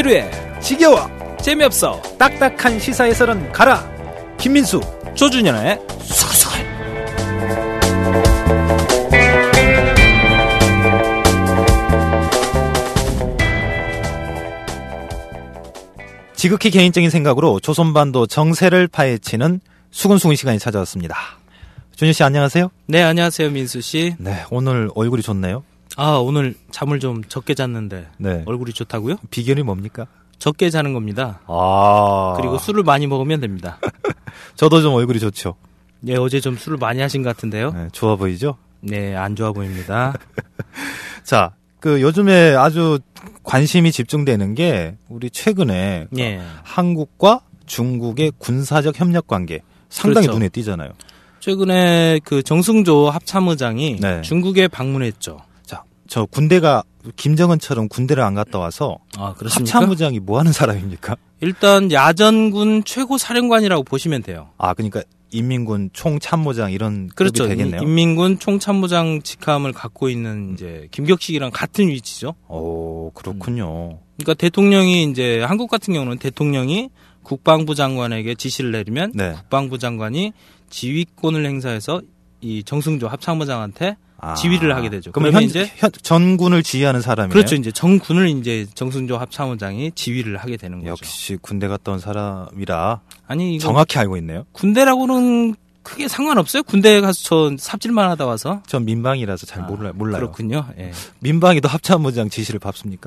지루해, 지겨워, 재미없어, 딱딱한 시사에서는 가라. 김민수, 조준현의 소설. 지극히 개인적인 생각으로 조선반도 정세를 파헤치는 수근수근 시간이 찾아왔습니다. 준현 씨 안녕하세요. 네, 안녕하세요, 민수 씨. 네, 오늘 얼굴이 좋네요. 아, 오늘 잠을 좀 적게 잤는데 네. 얼굴이 좋다고요? 비결이 뭡니까? 적게 자는 겁니다. 아, 그리고 술을 많이 먹으면 됩니다. 저도 좀 얼굴이 좋죠. 네, 어제 좀 술을 많이 하신 것 같은데요. 네, 좋아 보이죠? 네, 안 좋아 보입니다. 자, 요즘에 아주 관심이 집중되는 게 우리 최근에 예. 한국과 중국의 군사적 협력 관계 상당히 그렇죠. 눈에 띄잖아요. 최근에 그 정승조 합참의장이 네. 중국에 방문했죠. 자, 저 군대가 김정은처럼 군대를 안 갔다 와서 아, 그렇습니까? 합참의장이 뭐 하는 사람입니까? 일단 야전군 최고 사령관이라고 보시면 돼요. 아, 그러니까 인민군 총참모장 이런 그렇죠. 급이 되겠네요. 인민군 총참모장 직함을 갖고 있는 이제 김격식이랑 같은 위치죠. 오, 그렇군요. 그러니까 대통령이 이제 한국 같은 경우는 대통령이 국방부 장관에게 지시를 내리면 네. 국방부 장관이 지휘권을 행사해서 이 정승조 합참의장한테 지휘를 하게 되죠. 그러면 이제 전군을 지휘하는 사람이에요. 그렇죠. 이제 정군을 이제 정승조 합참의장이 지휘를 하게 되는 거죠. 역시 군대 갔다 온 사람이라 아니 이거 정확히 알고 있네요. 군대라고는 크게 상관없어요. 군대에 가서 저 삽질만 하다 와서. 전 민방이라서 잘 몰라요. 그렇군요. 예. 민방위도 합참의장 지시를 밟습니까?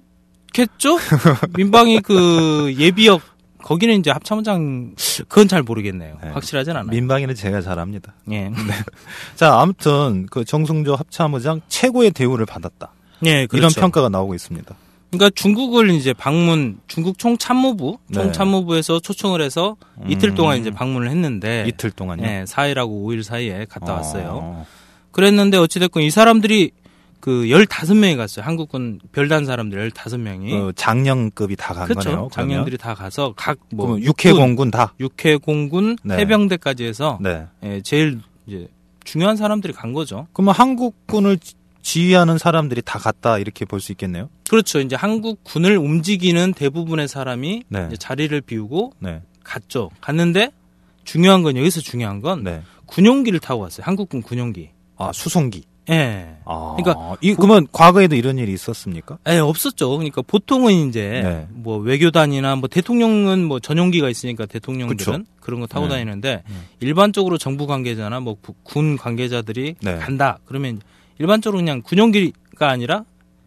그렇겠죠. 민방위 그 예비역 거기는 이제 합참의장 그건 잘 모르겠네요. 네. 확실하진 않아요. 민방위는 제가 잘합니다. 예. 자, 아무튼 그 정승조 합참의장 최고의 대우를 받았다. 예, 그렇죠. 이런 평가가 나오고 있습니다. 그러니까 중국을 이제 중국 네. 총참모부에서 초청을 해서 이틀 동안 이제 방문을 했는데 이틀 동안요? 예, 4일하고 5일 사이에 갔다 왔어요. 그랬는데 어찌됐건 이 사람들이 그 15명이 갔어요. 한국군 별단 사람들 15명이. 장령급이 다 간 그렇죠. 거네요. 장령들이 다 가서 각 그러면 육해공군 다. 육해공군 네. 해병대까지 해서 네. 예, 제일 이제 중요한 사람들이 간 거죠. 그러면 한국군을 지휘하는 사람들이 다 갔다 이렇게 볼 수 있겠네요. 그렇죠. 이제 한국군을 움직이는 대부분의 사람이 네. 이제 자리를 비우고 네. 갔죠. 갔는데 중요한 건 여기서 중요한 건 네. 군용기를 타고 왔어요. 한국군 군용기. 아, 수송기. 예. 그러니까 그러면 과거에도 이런 일이 있었습니까? 예, 없었죠. 그러니까 보통은 이제 네. 뭐 외교단이나 뭐 대통령은 뭐 전용기가 있으니까 대통령들은 그쵸. 그런 거 타고 네. 다니는데 일반적으로 정부 관계자나 뭐 군 관계자들이 네. 간다. 그러면 일반적으로 그냥 군용기가 아니라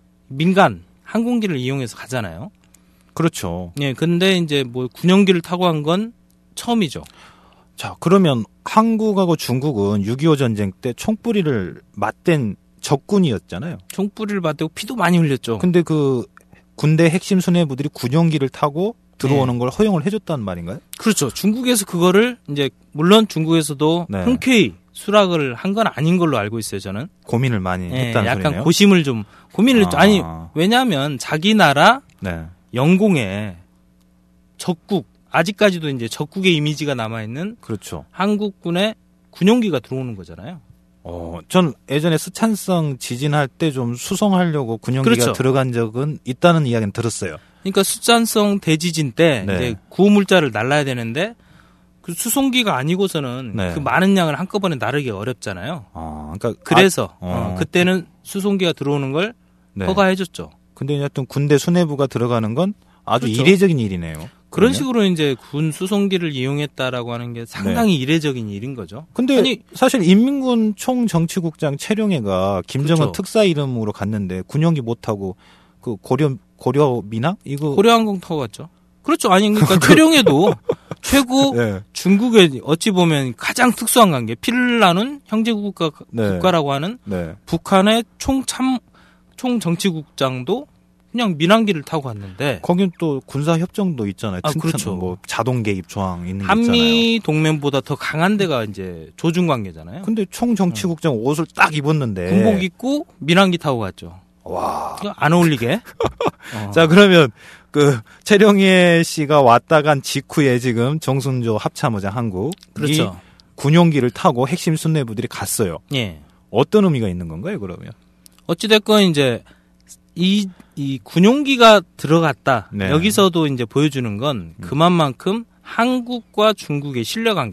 민간 항공기를 이용해서 가잖아요. 그렇죠. 예, 근데 이제 뭐 군용기를 타고 간 건 처음이죠. 자, 그러면 한국하고 중국은 6.25 전쟁 때 총뿌리를 맞댄 적군이었잖아요. 총뿌리를 맞대고 피도 많이 흘렸죠. 근데 그 군대 핵심 수뇌부들이 군용기를 타고 들어오는 걸 허용을 해줬단 말인가요? 그렇죠. 중국에서 그거를 이제 물론 중국에서도 네. 흔쾌히 수락을 한 건 아닌 걸로 알고 있어요. 저는. 고민을 많이 예, 했다는 약간 소리네요. 고심을 좀 고민을 좀 아니 왜냐하면 자기 나라 네. 영공에 적국 아직까지도 이제 적국의 이미지가 남아 있는 그렇죠. 한국군의 군용기가 들어오는 거잖아요. 전 예전에 스촨성 지진할 때 좀 수송하려고 군용기가 그렇죠. 들어간 적은 있다는 이야기는 들었어요. 그러니까 수촨성 대지진 때 네. 이제 구호물자를 날라야 되는데 그 수송기가 아니고서는 네. 그 많은 양을 한꺼번에 나르기 어렵잖아요. 그러니까 그래서 아, 그때는 수송기가 들어오는 걸 네. 허가해줬죠. 근데 하여튼 군대 수뇌부가 들어가는 건 아주 그렇죠. 이례적인 일이네요. 그런 그러면? 식으로 이제 군 수송기를 이용했다라고 하는 게 상당히 이례적인 일인 거죠. 근데 아니, 사실 인민군 총정치국장 최룡해가 김정은 그렇죠. 특사 이름으로 갔는데 군용기 못 타고 그 고려 미나 이거 고려항공 타고 갔죠. 그렇죠. 아니 그러니까 최룡해도 최고 네. 중국의 어찌 보면 가장 특수한 관계 피를 나눈 형제 국가라고 하는 네. 북한의 총정치국장도 그냥 민항기를 타고 갔는데 거긴 또 군사 협정도 있잖아요. 그렇죠. 뭐 자동 개입 조항 있는 게 한미 있잖아요. 동맹보다 더 강한 데가 이제 조중 관계잖아요. 근데 총정치국장 옷을 딱 입었는데 군복 입고 민항기 타고 갔죠. 와. 안 어울리게. 자, 그러면 그 최룡해 씨가 왔다 간 직후에 지금 정승조 합참의장 한국 그렇죠. 이 군용기를 타고 핵심 수뇌부들이 갔어요. 예. 어떤 의미가 있는 건가요, 그러면? 어찌됐건 이제 이 군용기가 들어갔다. 네. 여기서도 이제 보여주는 건 그만큼 한국과 중국의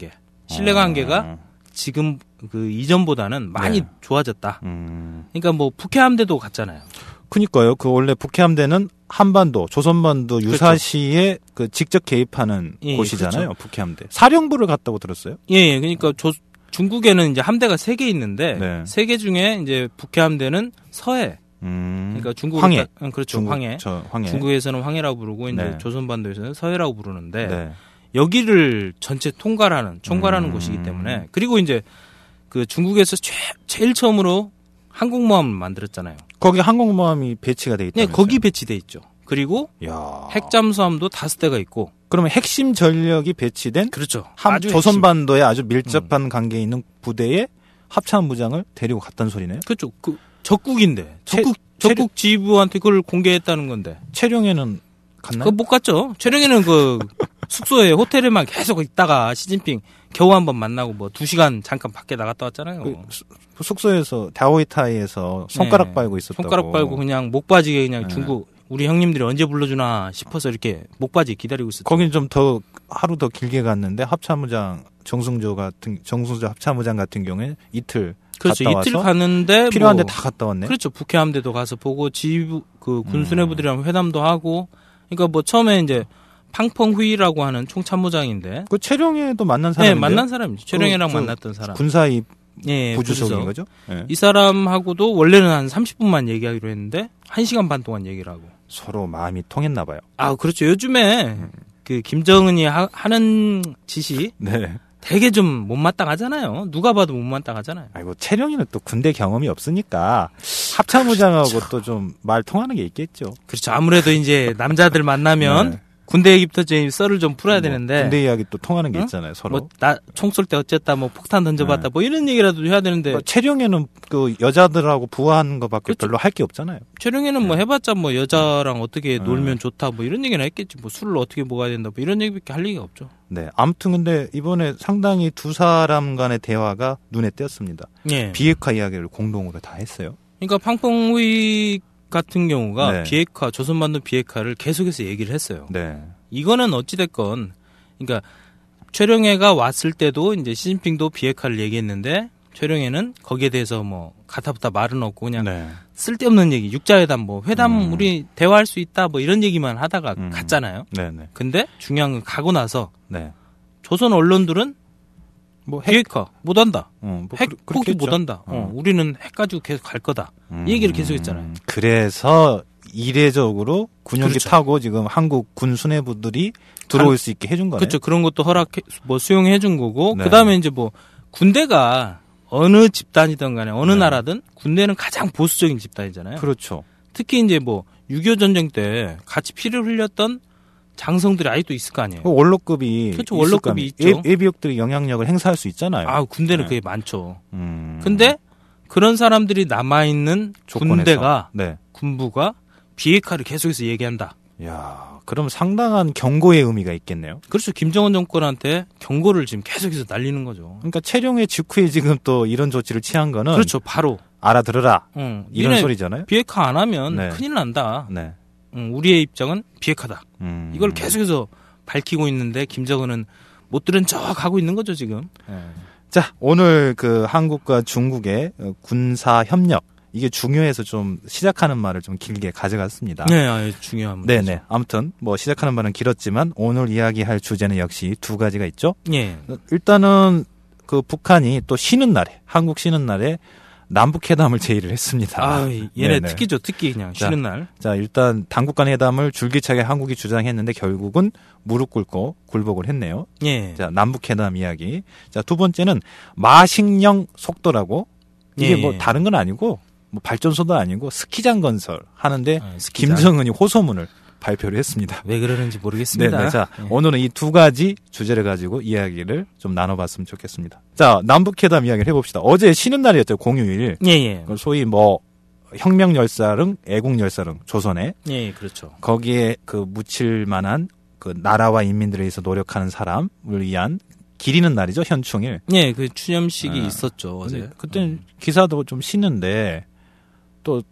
신뢰관계가 지금 그 이전보다는 많이 네. 좋아졌다. 그러니까 뭐 북해함대도 갔잖아요. 그니까요. 그 원래 북해함대는 한반도, 조선반도 유사시에 그 직접 개입하는 예, 곳이잖아요. 그렇죠. 북해함대. 사령부를 갔다고 들었어요? 예, 그러니까 중국에는 이제 함대가 3개 있는데 네. 3개 중에 이제 북해함대는 서해. 그러니까 중국 황해. 그렇죠. 중국, 황해. 황해. 중국에서는 황해라고 부르고 이제 네. 조선반도에서는 서해라고 부르는데 네. 여기를 전체 총괄하는 곳이기 때문에 그리고 이제 그 중국에서 제일 처음으로 항공모함을 만들었잖아요. 거기 항공모함이 배치가 돼 있다면서요? 네, 거기 배치돼 있죠. 그리고 야. 핵잠수함도 5대가 있고. 그러면 핵심 전력이 배치된 그렇죠. 조선반도에 아주 밀접한 관계에 있는 부대에 합참무장을 데리고 갔다는 소리네요. 그렇죠. 그 적국인데 적국 지휘부한테 그걸 공개했다는 건데. 최룡해는 갔나요? 그거 못 갔죠. 최룡해는 그 숙소에 호텔에만 계속 있다가 시진핑 겨우 한번 만나고 뭐 2시간 잠깐 밖에 나갔다 왔잖아요. 그 숙소에서 다오이타이에서 손가락 네. 빨고 있었다고. 손가락 빨고 그냥 목바지에 그냥 중국 우리 형님들이 언제 불러주나 싶어서 이렇게 목바지 기다리고 있었죠. 거긴 좀 더 하루 더 길게 갔는데 합참무장 정승조 합참무장 같은 경우에 이틀 그렇죠. 갔다 이틀 와서 갔는데 필요한데 뭐, 다 갔다 왔네. 그렇죠. 북해함대도 가서 보고 지휘부 그 군수뇌부들이랑 회담도 하고. 그러니까 뭐 처음에 이제 팡펑후이라고 하는 총참모장인데. 그 최룡해도 만난 사람인데. 네, 만난 사람이죠. 최룡해랑 만났던 사람. 군사위 예, 부주석인 거죠? 네. 이 사람하고도 원래는 한 30분만 얘기하기로 했는데 1시간 반 동안 얘기를 하고. 서로 마음이 통했나 봐요. 아, 그렇죠. 요즘에 그 김정은이 하는 짓이 네. 되게 좀 못마땅하잖아요. 누가 봐도 못마땅하잖아요. 아이고 최룡이는 또 군대 경험이 없으니까 합참무장하고 또 좀 말 통하는 게 있겠죠. 그렇죠. 아무래도 이제 남자들 만나면 네. 군대 얘기부터 이제 썰을 좀 풀어야 되는데. 군대 이야기 또 통하는 게 응? 있잖아요, 서로. 뭐 나 총 쏠 때 어쨌다, 뭐 폭탄 던져봤다, 네. 뭐 이런 얘기라도 해야 되는데. 뭐 최룡해는 그 여자들하고 부하하는 것밖에 그렇죠. 별로 할 게 없잖아요. 최룡이는 뭐 해봤자 뭐 여자랑 어떻게 네. 놀면 좋다, 뭐 이런 얘기는 했겠지. 뭐 술을 어떻게 먹어야 된다, 뭐 이런 얘기밖에 할 얘기가 없죠. 네. 아무튼 근데 이번에 상당히 두 사람 간의 대화가 눈에 띄었습니다. 예. 비핵화 이야기를 공동으로 다 했어요. 그러니까 팡펑후이 같은 경우가 네. 비핵화, 조선반도 비핵화를 계속해서 얘기를 했어요. 네. 이거는 어찌됐건, 그러니까 최룡해가 왔을 때도 이제 시진핑도 비핵화를 얘기했는데 최룡해는 거기에 대해서 뭐 가타부타 말은 없고 그냥 네. 쓸데없는 얘기, 육자회담 뭐 회담 우리 대화할 수 있다 뭐 이런 얘기만 하다가 갔잖아요. 네, 네. 근데 중요한 건 가고 나서 네. 조선 언론들은 뭐 비핵화 못한다. 뭐 핵 포기 그렇겠죠. 못한다. 우리는 핵 가지고 계속 갈 거다. 이 얘기를 계속 했잖아요. 그래서 이례적으로 군용기 그렇죠. 타고 지금 한국 군 수뇌부들이 들어올 수 있게 해준 거네요. 그렇죠. 그런 것도 수용해 준 거고 네. 그다음에 이제 뭐 군대가 어느 집단이든 간에 어느 네. 나라든 군대는 가장 보수적인 집단이잖아요. 그렇죠. 특히 이제 뭐 6.25 전쟁 때 같이 피를 흘렸던 장성들이 아직도 있을 거 아니에요. 원로급이 그렇죠. 있을 원로급이 거 아니에요. 있죠. 예비역들이 영향력을 행사할 수 있잖아요. 아, 군대는 네. 그게 많죠. 음. 근데 그런 사람들이 남아있는 조건에서. 군대가, 네. 군부가 비핵화를 계속해서 얘기한다. 야, 그럼 상당한 경고의 의미가 있겠네요. 그렇죠. 김정은 정권한테 경고를 지금 계속해서 날리는 거죠. 그러니까 최룡해 직후에 지금 또 이런 조치를 취한 거는 그렇죠. 바로. 알아들어라. 이런 니네 소리잖아요. 비핵화 안 하면 네. 큰일 난다. 네. 우리의 입장은 비핵화다. 음. 이걸 계속해서 밝히고 있는데 김정은은 못 들은 척 하고 있는 거죠, 지금. 자, 오늘 그 한국과 중국의 군사 협력 이게 중요해서 좀 시작하는 말을 좀 길게 가져갔습니다. 네, 중요한 문제죠. 네네. 아무튼 뭐 시작하는 말은 길었지만 오늘 이야기할 주제는 역시 두 가지가 있죠. 예. 일단은 그 북한이 또 쉬는 날에 한국 쉬는 날에 남북회담을 제의를 했습니다. 아, 얘네 네네. 특기죠, 특기 그냥 쉬는 날. 자, 일단 당국 간 회담을 줄기차게 한국이 주장했는데 결국은 무릎 꿇고 굴복을 했네요. 예. 자, 남북회담 이야기. 자, 두 번째는 마식령 속도라고 이게 예. 뭐 다른 건 아니고 뭐 발전소도 아니고 스키장 건설 하는데 스키장. 김정은이 호소문을 발표를 했습니다. 왜 그러는지 모르겠습니다. 네, 자, 예. 오늘은 이 두 가지 주제를 가지고 이야기를 좀 나눠봤으면 좋겠습니다. 자, 남북회담 이야기를 해봅시다. 어제 쉬는 날이었죠, 공휴일. 예, 예. 소위 뭐 혁명열사릉, 애국열사릉, 조선에 예, 그렇죠. 거기에 그 묻힐 만한 그 나라와 인민들에 의해서 노력하는 사람을 위한 기리는 날이죠, 현충일. 예, 그 추념식이 아, 있었죠, 어제. 그때는 기사도 좀 쉬는데 또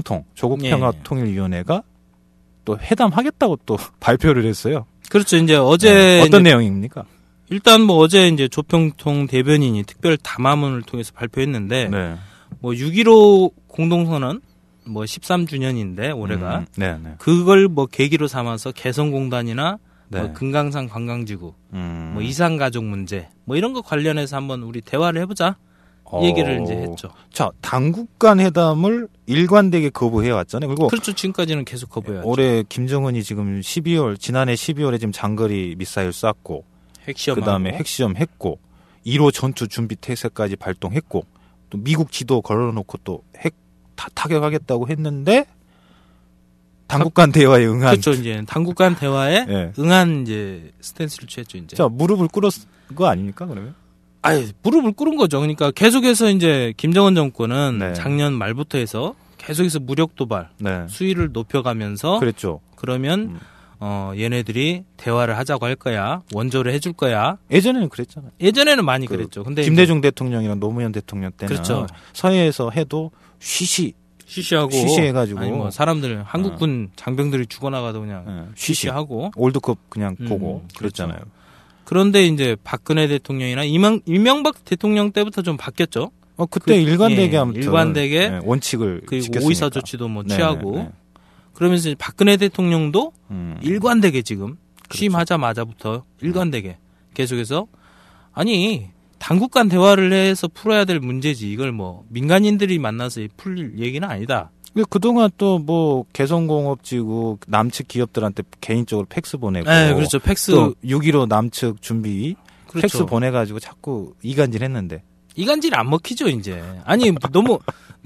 조국평화통일위원회가 또 회담하겠다고 또 발표를 했어요. 그렇죠. 이제 어제 어떤 내용입니까? 일단 뭐 어제 이제 조평통 대변인이 특별 담화문을 통해서 발표했는데 네. 뭐 6.15 공동선언 뭐 13주년인데 올해가 네. 그걸 뭐 계기로 삼아서 개성공단이나 네. 뭐 금강산 관광지구, 뭐 이산가족 문제, 뭐 이런 거 관련해서 한번 우리 대화를 해보자. 이 얘기를 이제 했죠. 자, 당국 간 회담을 일관되게 거부해 왔잖아요. 그리고 그렇죠. 지금까지는 계속 거부해왔죠. 올해 김정은이 지금 지난해 12월에 지금 장거리 미사일 쐈고, 핵시험 그다음에 핵시험 했고, 1호 전투 준비 태세까지 발동했고, 또 미국 지도 걸어놓고 또 핵 타격하겠다고 했는데 당국 간 대화에 응한. 그렇죠. 이제 당국 간 대화에 네. 응한 이제 스탠스를 취했죠. 이제. 자, 무릎을 꿇은 거 아닙니까, 그러면? 아예 무릎을 꿇은 거죠. 그러니까 계속해서 이제 김정은 정권은 네. 작년 말부터 해서 계속해서 무력 도발, 네. 수위를 높여가면서 그랬죠. 그러면 얘네들이 대화를 하자고 할 거야, 원조를 해줄 거야. 예전에는 그랬잖아요. 예전에는 많이 그랬죠. 근데 김대중 대통령이랑 노무현 대통령 때는 그렇죠. 서해에서 해도 쉬쉬하고 쉬쉬해가지고 아니 뭐 사람들 한국군 장병들이 죽어나가도 그냥 쉬쉬하고 월드컵 그냥 보고 그랬잖아요. 그렇죠. 그런데 이제 박근혜 대통령이나 이명박 대통령 때부터 좀 바뀌었죠. 그때 일관되게 아무튼 일관되게 원칙을 그리고 지켰으니까. 5.24 조치도 뭐 취하고 그러면서 이제 박근혜 대통령도 일관되게 지금 취임하자마자부터 일관되게 계속해서 아니 당국 간 대화를 해서 풀어야 될 문제지 이걸 뭐 민간인들이 만나서 풀 얘기는 아니다. 그동안 또 뭐 개성공업지구 남측 기업들한테 개인적으로 팩스 보내고, 네, 그렇죠. 팩스 또 6.15 남측 준비 그렇죠. 팩스 보내가지고 자꾸 이간질했는데 이간질이 안 먹히죠 이제. 아니 너무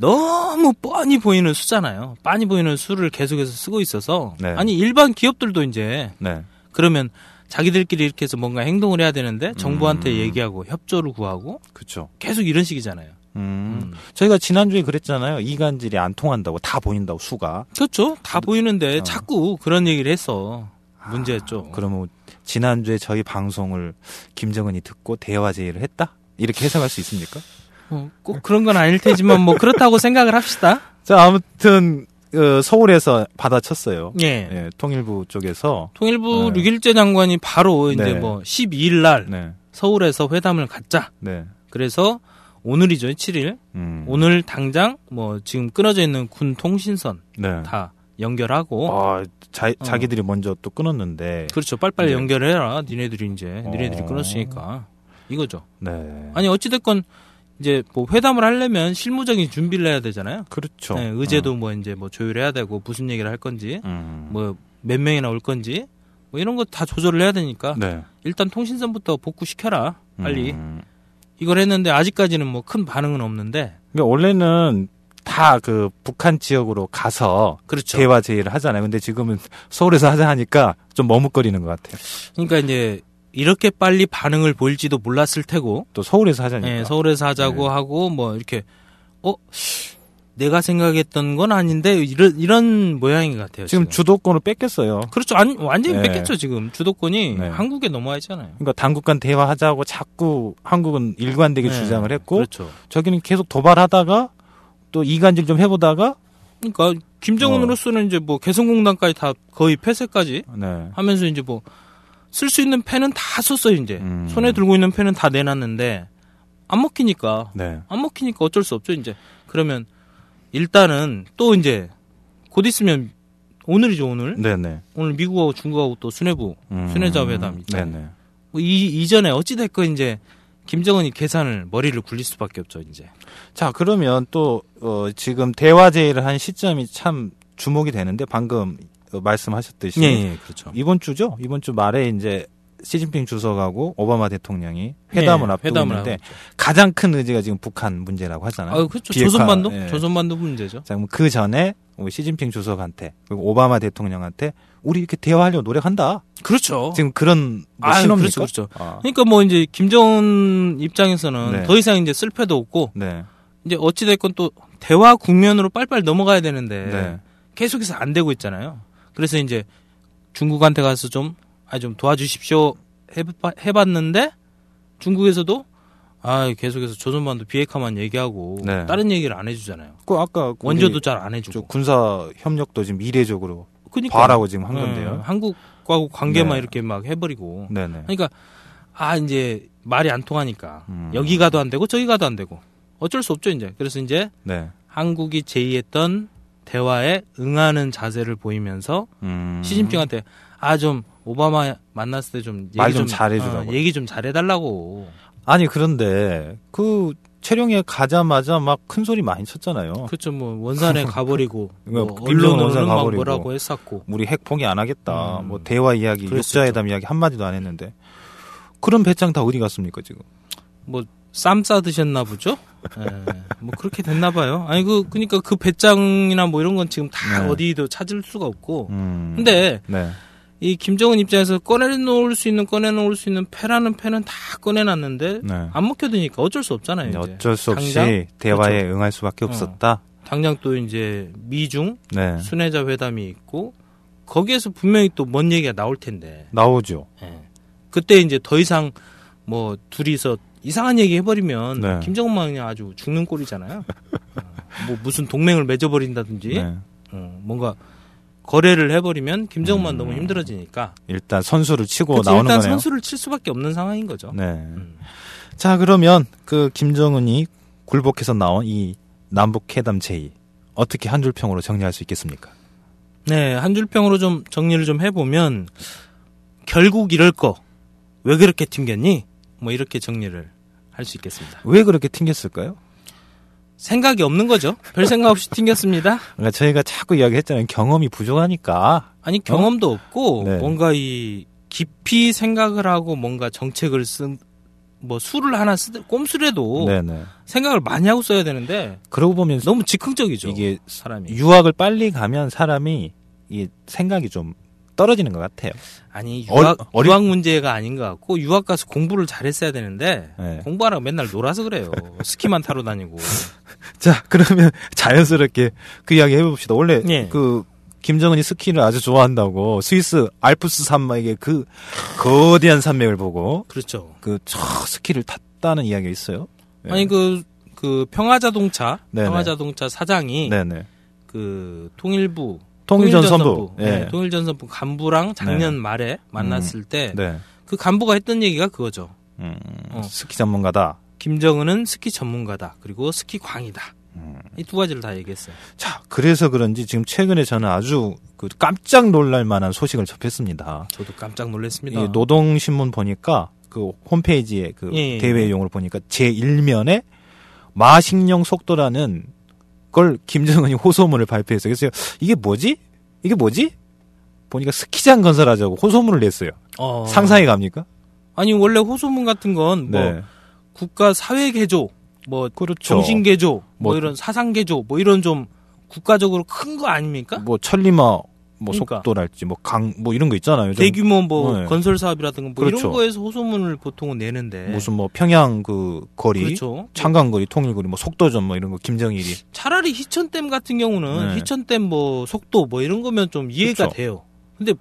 뻔히 보이는 수잖아요. 뻔히 보이는 수를 계속해서 쓰고 있어서 네. 아니 일반 기업들도 이제 네. 그러면 자기들끼리 이렇게 해서 뭔가 행동을 해야 되는데 정부한테 얘기하고 협조를 구하고 그렇죠. 계속 이런 식이잖아요. 저희가 지난주에 그랬잖아요. 이간질이 안 통한다고 다 보인다고 수가. 그렇죠. 다 보이는데 자꾸 그런 얘기를 해서 문제였죠. 그러면 지난주에 저희 방송을 김정은이 듣고 대화 제의를 했다? 이렇게 해석할 수 있습니까? 꼭 그런 건 아닐 테지만 뭐 그렇다고 생각을 합시다. 자, 아무튼 서울에서 받아쳤어요. 예. 통일부 쪽에서. 통일부 6.1째 장관이 바로 이제 네. 뭐 12일 날 네. 서울에서 회담을 갖자. 네. 그래서 오늘이죠, 7일. 오늘 당장 뭐 지금 끊어져 있는 군 통신선 네. 다 연결하고. 자기들이 먼저 또 끊었는데. 그렇죠. 빨리빨리 네. 연결해라. 니네들이 끊었으니까. 이거죠. 네. 아니 어찌됐건 이제 뭐 회담을 하려면 실무적인 준비를 해야 되잖아요. 그렇죠. 네, 의제도 뭐 이제 뭐 조율해야 되고 무슨 얘기를 할 건지 뭐 몇 명이나 올 건지 뭐 이런 거 다 조절을 해야 되니까 네. 일단 통신선부터 복구시켜라. 빨리. 이걸 했는데 아직까지는 뭐 큰 반응은 없는데. 그러니까 원래는 다 그 북한 지역으로 가서 그렇죠. 대화 제의를 하잖아요. 근데 지금은 서울에서 하자 하니까 좀 머뭇거리는 것 같아요. 그러니까 이제 이렇게 빨리 반응을 보일지도 몰랐을 테고. 또 서울에서 하자니까. 네, 서울에서 하자고 하고 뭐 이렇게 내가 생각했던 건 아닌데 이런 모양인 것 같아요. 지금 주도권을 뺏겼어요. 그렇죠. 완전히 네. 뺏겼죠. 지금 주도권이 네. 한국에 넘어와 있잖아요. 그러니까 당국 간 대화하자고 자꾸 한국은 일관되게 네. 주장을 했고 그렇죠. 저기는 계속 도발하다가 또 이간질 좀 해보다가 그러니까 김정은으로서는 이제 뭐 개성공단까지 다 거의 폐쇄까지 네. 하면서 이제 뭐 쓸 수 있는 펜은 다 썼어요. 이제 손에 들고 있는 펜은 다 내놨는데 안 먹히니까 네. 어쩔 수 없죠. 이제 그러면 일단은 또 이제 곧 있으면 오늘이죠. 오늘 네네. 오늘 미국하고 중국하고 또 순회자 회담이 있잖아요. 네네. 뭐 이전에 어찌됐건 이제 김정은이 계산을 머리를 굴릴 수밖에 없죠. 이제. 자, 그러면 또 지금 대화 제의를 한 시점이 참 주목이 되는데 방금 말씀하셨듯이 예, 그렇죠. 이번 주죠. 이번 주 말에 이제 시진핑 주석하고 오바마 대통령이 회담을 앞두고 있는데 가장 큰 의제가 지금 북한 문제라고 하잖아요. 그렇죠. 비핵화, 조선반도? 예. 조선반도 문제죠. 자, 그럼 그 전에 시진핑 주석한테 그리고 오바마 대통령한테 우리 이렇게 대화하려고 노력한다. 그렇죠. 지금 그런 신호입니까? 그렇죠. 그러니까 뭐 이제 김정은 입장에서는 네. 더 이상 이제 쓸패도 없고 네. 이제 어찌됐건 또 대화 국면으로 빨리빨리 넘어가야 되는데 네. 계속해서 안 되고 있잖아요. 그래서 이제 중국한테 가서 좀 도와주십시오 해봤는데 중국에서도 계속해서 조선반도 비핵화만 얘기하고 네. 다른 얘기를 안 해주잖아요. 아까 원조도 잘 안 해주고. 군사 협력도 지금 미래적으로 그러니까, 봐라고 지금 한 건데요. 한국과 관계만 네. 이렇게 막 해버리고. 네네. 그러니까 이제 말이 안 통하니까 여기 가도 안 되고 저기 가도 안 되고 어쩔 수 없죠 이제. 그래서 이제 네. 한국이 제의했던 대화에 응하는 자세를 보이면서 시진핑한테 좀 오바마 만났을 때 좀 말 좀 잘해주라고. 얘기 좀 잘해달라고. 아니 그런데 그 체령에 가자마자 막 큰 소리 많이 쳤잖아요. 그렇죠. 뭐 원산에 가버리고 뭐 언론은 언론으로는 막 가버리고. 뭐라고 했었고. 우리 핵 포기 안 하겠다. 뭐 대화 이야기, 육자회담 이야기 한마디도 안 했는데 그런 배짱 다 어디 갔습니까 지금? 뭐 쌈 싸드셨나 보죠? 뭐 그렇게 됐나 봐요. 그러니까 그 배짱이나 뭐 이런 건 지금 다 어디도 찾을 수가 없고. 근데 네. 이 김정은 입장에서 꺼내놓을 수 있는 패라는 패는 다 꺼내놨는데 네. 안 먹혀드니까 어쩔 수 없잖아요. 이제. 어쩔 수 없이 당장? 대화에 그렇죠. 응할 수밖에 없었다. 당장 또 이제 미중 네. 순회자 회담이 있고 거기에서 분명히 또 뭔 얘기가 나올 텐데. 나오죠. 그때 이제 더 이상 뭐 둘이서 이상한 얘기 해버리면 네. 김정은만 그냥 아주 죽는 꼴이잖아요. 뭐 무슨 동맹을 맺어버린다든지 네. 뭔가 거래를 해버리면 김정은만 너무 힘들어지니까 일단 선수를 치고 그치, 나오는 일단 거네요. 선수를 칠 수밖에 없는 상황인 거죠. 네. 자 그러면 그 김정은이 굴복해서 나온 이 남북회담 제의 어떻게 한 줄평으로 정리할 수 있겠습니까? 네, 한 줄평으로 좀 정리를 좀 해보면 결국 이럴 거 왜 그렇게 튕겼니? 뭐 이렇게 정리를 할 수 있겠습니다. 왜 그렇게 튕겼을까요? 생각이 없는 거죠. 별 생각 없이 튕겼습니다. 그러니까 저희가 자꾸 이야기했잖아요. 경험이 부족하니까. 경험도 없고 네. 뭔가 깊이 생각을 하고 뭔가 정책을 수를 하나 꼼수라도 네네. 생각을 많이 하고 써야 되는데 그러고 보면 너무 즉흥적이죠. 이게 사람이. 유학을 빨리 가면 사람이 이 생각이 좀 떨어지는 것 같아요. 유학 문제가 아닌 것 같고 유학 가서 공부를 잘했어야 되는데 네. 공부하라고 맨날 놀아서 그래요. 스키만 타러 다니고. 자 그러면 자연스럽게 그 이야기 해봅시다. 원래 그 김정은이 스키를 아주 좋아한다고 스위스 알프스 산맥의 그 거대한 산맥을 보고 그렇죠. 스키를 탔다는 이야기가 있어요. 네. 아니 그 평화자동차 네네. 사장이 네네. 그 통일전선부 통일전선부 간부랑 작년 말에 만났을 때 그 간부가 했던 얘기가 그거죠. 스키 전문가다. 김정은은 스키 전문가다. 그리고 스키 광이다. 이 두 가지를 다 얘기했어요. 자, 그래서 그런지 지금 최근에 저는 아주 깜짝 놀랄 만한 소식을 접했습니다. 저도 깜짝 놀랐습니다. 노동신문 보니까 그 홈페이지에 대외용을 보니까 제1면에 마식령 속도라는 걸 김정은이 호소문을 발표했어요. 그래서 이게 뭐지? 보니까 스키장 건설하자고 호소문을 냈어요. 상상이 갑니까? 아니 원래 호소문 같은 건 뭐 국가 사회 개조, 뭐 그렇죠. 정신 개조, 뭐 이런 사상 개조, 뭐 이런 좀 국가적으로 큰 거 아닙니까? 뭐 천리마 그러니까. 속도랄지 뭐 이런 거 있잖아요. 대규모 건설 사업이라든가 뭐 그렇죠. 이런 거에서 호소문을 보통은 내는데 무슨 뭐 평양 그 거리, 그렇죠. 창간거리, 통일거리, 뭐 속도전 뭐 이런 거 김정일이 차라리 희천댐 같은 경우는 희천댐 뭐 속도 뭐 이런 거면 좀 이해가 그렇죠. 돼요. 근데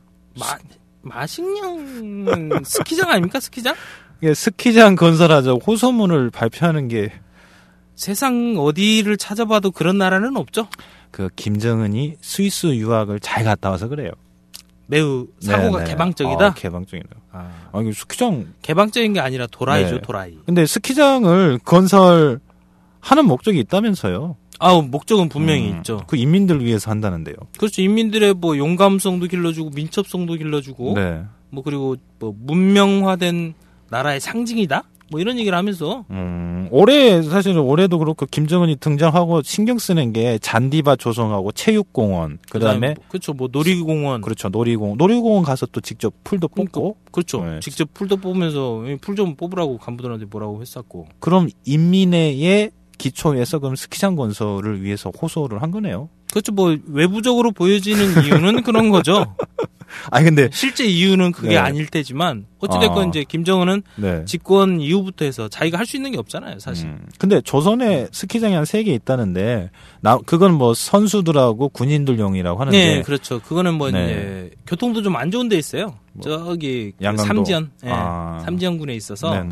마식령 스키장 아닙니까? 스키장? 스키장 건설하자고 호소문을 발표하는 게 세상 어디를 찾아봐도 그런 나라는 없죠. 그 김정은이 스위스 유학을 잘 갔다 와서 그래요. 매우 사고가 개방적이다. 개방적이네요. 이거 스키장 개방적인 게 아니라 도라이죠, 도라이. 근데 스키장을 건설하는 목적이 있다면서요? 목적은 분명히 있죠. 그 인민들 위해서 한다는데요. 그렇죠. 인민들의 뭐 용감성도 길러주고 민첩성도 길러주고, 뭐 그리고 뭐 문명화된 나라의 상징이다. 뭐 이런 얘기를 하면서 올해도 그렇고 김정은이 등장하고 신경 쓰는 게 잔디밭 조성하고 체육공원 그다음에 그렇죠. 뭐 놀이공원 그렇죠. 놀이공원 가서 또 직접 풀도 뽑고 그렇죠. 직접 풀도 뽑으면서 풀 좀 뽑으라고 간부들한테 뭐라고 했었고. 그럼 인민회의 기초에서 그럼 스키장 건설을 위해서 호소를 한 거네요. 그렇죠. 뭐 외부적으로 보여지는 이유는 그런 거죠. 근데 실제 이유는 그게 아닐 테지만 어찌됐건 이제 김정은은 집권 이후부터 해서 자기가 할 수 있는 게 없잖아요, 사실. 근데 조선에 스키장이 한 3개 있다는데 그건 뭐 선수들하고 군인들용이라고 하는데. 네, 그렇죠. 그거는 뭐 이제 교통도 좀 안 좋은 데 있어요. 저기 삼지연, 삼지연군에 있어서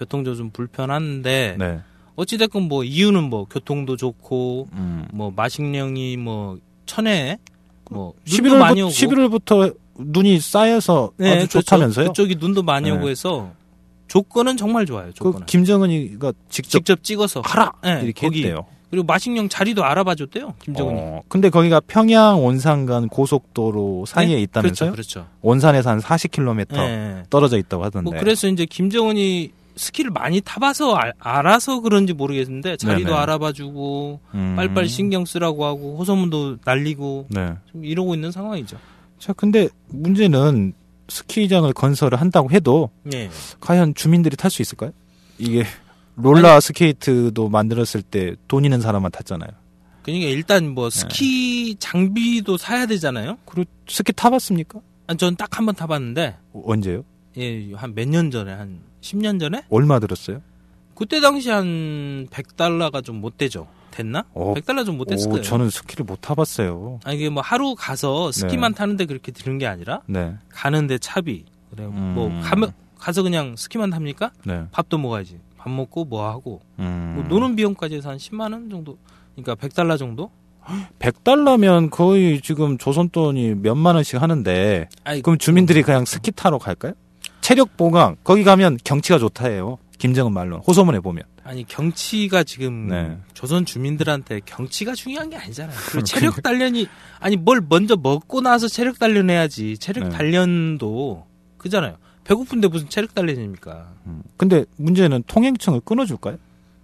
교통도 좀 불편한데 네. 어찌됐건 뭐 이유는 뭐 교통도 좋고 뭐 마식령이 뭐 천에 뭐 눈도 많이 오고 11월부터 눈이 쌓여서 네, 아주 그렇죠. 좋다면서요? 그쪽이 눈도 많이 오고 해서 조건은 정말 좋아요. 조건은. 그 김정은이가 직접 찍어서 하라 네, 이렇게 거기. 했대요. 그리고 마식령 자리도 알아봐줬대요. 김정은이. 근데 거기가 평양 원산간 고속도로 사이에 네? 있다면서요? 그렇죠. 원산에서 한 40km 네. 떨어져 있다고 하던데. 뭐 그래서 이제 김정은이 스키를 많이 타봐서 알아서 그런지 모르겠는데 자리도 네네. 알아봐주고 빨리빨리 신경 쓰라고 하고 호소문도 날리고 네. 좀 이러고 있는 상황이죠. 자, 근데 문제는 스키장을 건설을 한다고 해도 네. 과연 주민들이 탈 수 있을까요? 이게 롤러 스케이트도 만들었을 때 돈 있는 사람만 탔잖아요. 그러니까 일단 뭐 스키 장비도 사야 되잖아요. 그리고 스키 타봤습니까? 전 딱 한 번 타봤는데 언제요? 예, 한 몇 년 전에 한 10년 전에? 얼마 들었어요? 그때 당시 한 $100가 좀 못 되죠. 됐나? $100 좀 못 됐을 거예요. 저는 스키를 못 타봤어요. 아니 이게 뭐 하루 가서 스키만 타는데 그렇게 드는 게 아니라 네. 가는데 차비. 그래 뭐 가서 그냥 스키만 탑니까? 네. 밥도 먹어야지. 밥 먹고 뭐 하고 뭐 노는 비용까지 해서 한 10만 원 정도. 그러니까 $100 정도? $100면 거의 지금 조선 돈이 몇만 원씩 하는데 그럼 주민들이 그냥 스키 타러 갈까요? 체력 보강 거기 가면 경치가 좋다 해요. 김정은 말로 호소문에 보면. 아니 경치가 지금 네. 조선 주민들한테 경치가 중요한 게 아니잖아요. 그리고 체력 단련이 아니 뭘 먼저 먹고 나서 체력 단련해야지. 체력 단련도 그잖아요. 배고픈데 무슨 체력 단련입니까? 근데 문제는 통행증을 끊어줄까요?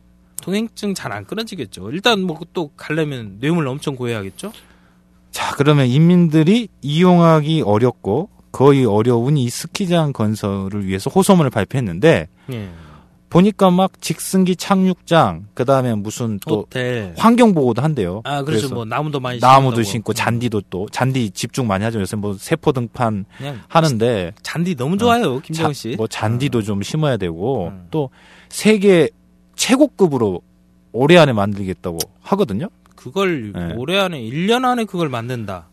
통행증 잘 안 끊어지겠죠. 일단 뭐 또 가려면 뇌물 엄청 구해야겠죠. 자, 그러면 인민들이 이용하기 어렵고 거의 어려운 이 스키장 건설을 위해서 호소문을 발표했는데 예. 보니까 막 직승기 착륙장 그다음에 무슨 또 호텔 환경 보호도 한대요. 아, 그렇죠. 뭐 나무도 많이 나무도 심고 잔디도 또 잔디 집중 많이 하죠. 요새 뭐 세포 등판 하는데 잔디 너무 좋아요. 김정은 씨. 뭐 잔디도 좀 심어야 되고 또 세계 최고급으로 올해 안에 만들겠다고 하거든요. 그걸 올해 안에 1년 안에 그걸 만든다.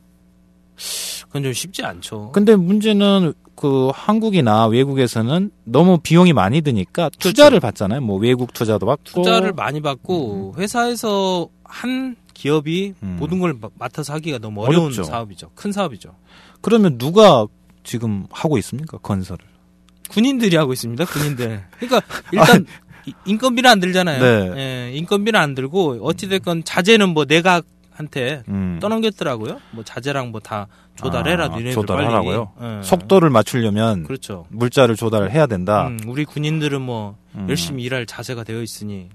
그건 좀 쉽지 않죠. 근데 문제는 그 한국이나 외국에서는 너무 비용이 많이 드니까 투자를 받잖아요. 뭐 외국 투자도 받고 투자를 많이 받고 회사에서 한 기업이 모든 걸 맡아서 하기가 너무 어려운 어렵죠. 사업이죠. 큰 사업이죠. 그러면 누가 지금 하고 있습니까? 건설을. 군인들이 하고 있습니다. 군인들. 그러니까 일단 인건비는 안 들잖아요. 네. 예, 인건비는 안 들고 어찌됐건 자재는 뭐 내각한테 떠넘겼더라고요. 뭐 자재랑 뭐 다 조달해라. 니네들 조달하라고요. 빨리. 예. 속도를 맞추려면 그렇죠. 물자를 조달을 해야 된다. 우리 군인들은 뭐 열심히 일할 자세가 되어 있으니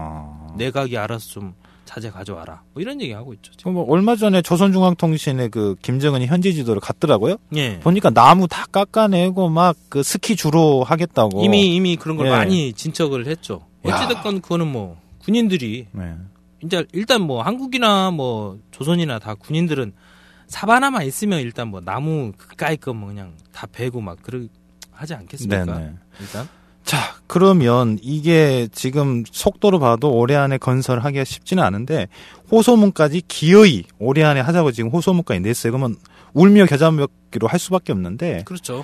내각이 알아서 좀 자재 가져와라. 뭐 이런 얘기 하고 있죠. 지금. 뭐 얼마 전에 조선중앙통신에 그 김정은이 현지 지도를 갔더라고요. 예. 보니까 나무 다 깎아내고 막 그 스키 주로 하겠다고. 이미 그런 걸 많이 진척을 했죠. 어찌됐건 그거는 뭐 군인들이 이제 일단 뭐 한국이나 뭐 조선이나 다 군인들은 사바나만 있으면 일단 뭐 나무 그까이 거 뭐 그냥 다 베고 막 하지 않겠습니까? 네네. 일단. 자, 그러면 이게 지금 속도로 봐도 올해 안에 건설하기가 쉽지는 않은데 호소문까지 기어이 올해 안에 하자고 지금 호소문까지 냈어요. 그러면 울며 겨자 먹기로 할 수밖에 없는데. 그렇죠.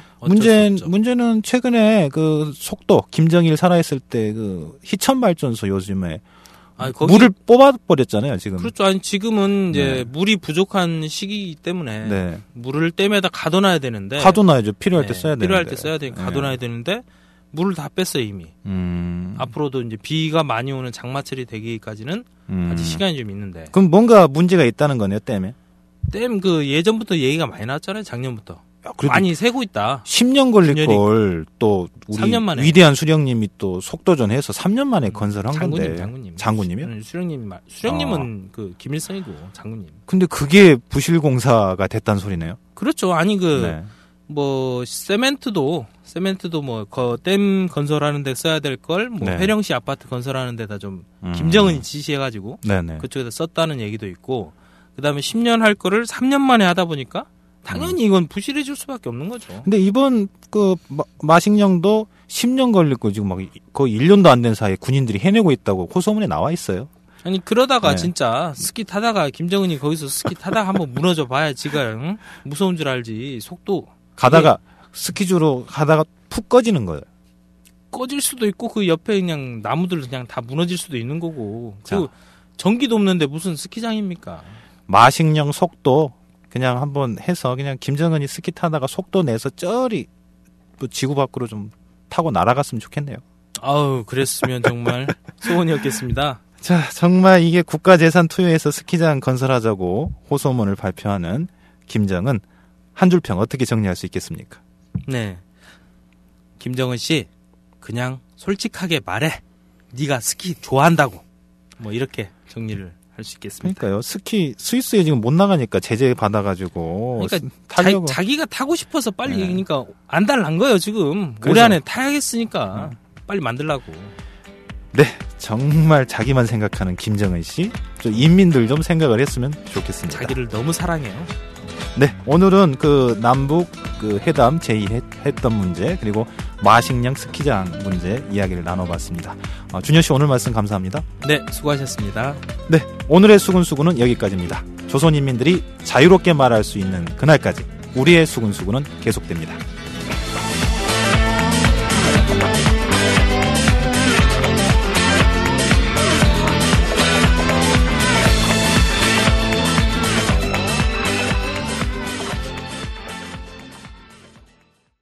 문제는 최근에 그 속도 김정일 살아있을 때 그 희천 발전소 요즘에 물을 뽑아버렸잖아요, 지금. 그렇죠. 아니, 지금은 이제 물이 부족한 시기이기 때문에 물을 댐에다 가둬놔야 되는데. 가둬놔야죠. 필요할 때 써야 되는데. 필요할 때 써야 되니까 가둬놔야 되는데 물을 다 뺐어요, 이미. 앞으로도 이제 비가 많이 오는 장마철이 되기까지는 아직 시간이 좀 있는데. 그럼 뭔가 문제가 있다는 거네요, 댐에. 댐 예전부터 얘기가 많이 나왔잖아요, 작년부터. 많이 새고 있다. 10년 걸릴 걸 또 우리 3년 만에. 위대한 수령님이 또 속도전해서 3년 만에 건설한 건데. 장군님이요? 수령님은 그 김일성이고 장군님. 근데 그게 부실공사가 됐다는 소리네요. 그렇죠. 아니 뭐 세멘트도 뭐 댐 건설하는 데 써야 될 걸 뭐 회령시 아파트 건설하는 데다 좀 김정은이 지시해가지고 그쪽에다 썼다는 얘기도 있고 그다음에 10년 할 거를 3년 만에 하다 보니까 당연히 이건 부실해질 수밖에 없는 거죠. 근데 이번 그 마식령도 10년 걸릴 거 지금 막 거의 1년도 안 된 사이에 군인들이 해내고 있다고 호소문에 나와 있어요. 아니 그러다가 진짜 스키 타다가 김정은이 거기서 스키 타다가 한번 무너져 봐야 지가 무서운 줄 알지. 속도 가다가 스키주로 가다가 푹 꺼지는 거예요. 꺼질 수도 있고 그 옆에 그냥 나무들 그냥 다 무너질 수도 있는 거고. 그 전기도 없는데 무슨 스키장입니까? 마식령 속도 그냥 한번 해서 그냥 김정은이 스키 타다가 속도 내서 쩌리 뭐 지구 밖으로 좀 타고 날아갔으면 좋겠네요. 아우, 그랬으면 정말 소원이었겠습니다. 자, 정말 이게 국가재산 투여해서 스키장 건설하자고 호소문을 발표하는 김정은 한 줄평 어떻게 정리할 수 있겠습니까? 네, 김정은 씨 그냥 솔직하게 말해. 네가 스키 좋아한다고. 뭐 이렇게 정리를 할 수 있겠습니다. 그러니까요. 스키 스위스에 지금 못 나가니까 제재 받아가지고 그러니까 자기가 타고 싶어서 빨리 그러니까 안 달란 거예요 지금. 올해 안에 타야겠으니까 빨리 만들라고. 네, 정말 자기만 생각하는 김정은 씨, 좀 인민들 좀 생각을 했으면 좋겠습니다. 자기를 너무 사랑해요. 네, 오늘은 그 남북 그 회담 제의했던 문제 그리고 마식령 스키장 문제 이야기를 나눠봤습니다. 준현 씨 오늘 말씀 감사합니다. 네, 수고하셨습니다. 네, 오늘의 수군수군은 여기까지입니다. 조선 인민들이 자유롭게 말할 수 있는 그날까지 우리의 수군수군은 계속됩니다.